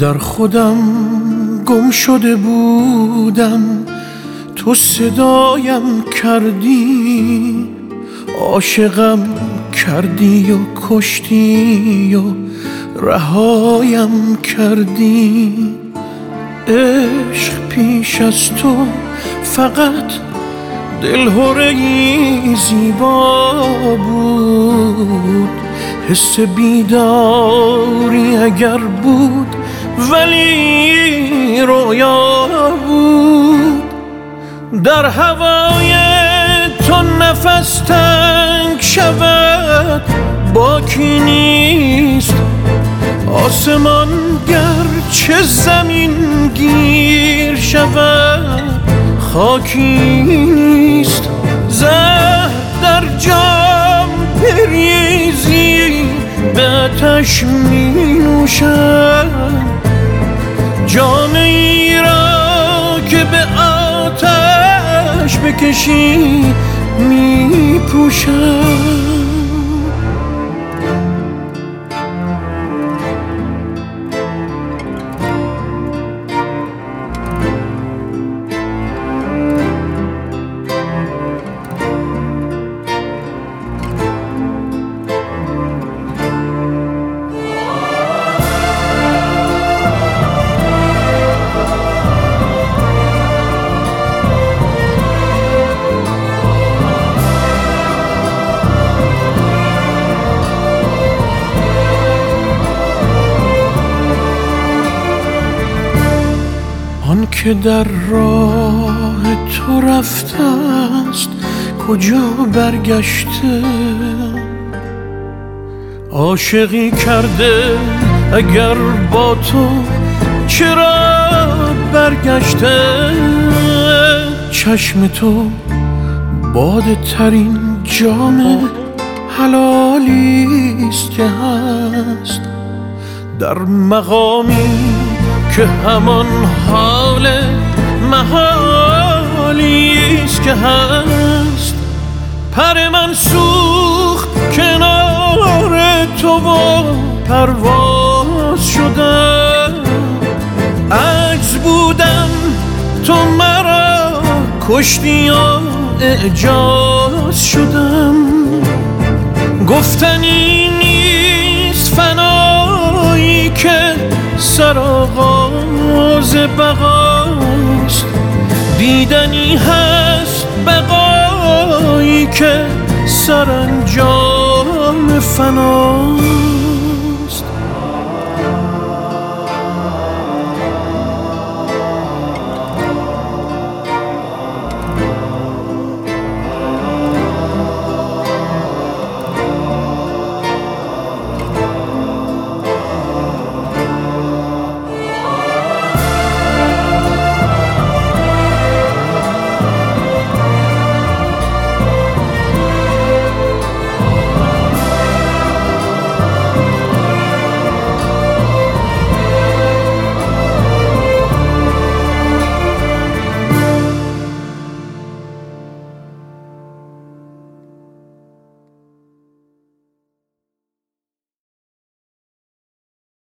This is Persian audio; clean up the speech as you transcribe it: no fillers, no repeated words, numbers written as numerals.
در خودم گم شده بودم، تو صدایم کردی، عاشقم کردی و کشتی و رهایم کردی. عشق پیش از تو فقط دلهره‌ای زیبا بود، حس بیداری اگر بود ولی رویا بود. در هوای تو نفس تنگ شود باکی نیست، آسمان گرچه زمین گیر شود خاکی نیست. زهر در جام بریزی به آتش می نوشم، جام ای را که به آتش بکشی می پوشم. آن که در راه تو رفته است کجا برگشته، عاشقی کرده اگر با تو چرا برگشته. چشم تو باده ترین جام حلالیست که هست، در مقامی که همان حال محالیست که هست. پر من سوخت کنار تو و پرواز شدم، عجز بودم تو مرا کشتی و اعجاز شدم. گفتنی نیست فنایی که سرآغاز بقاست، دیدنی هست بقایی که سرانجام فناست.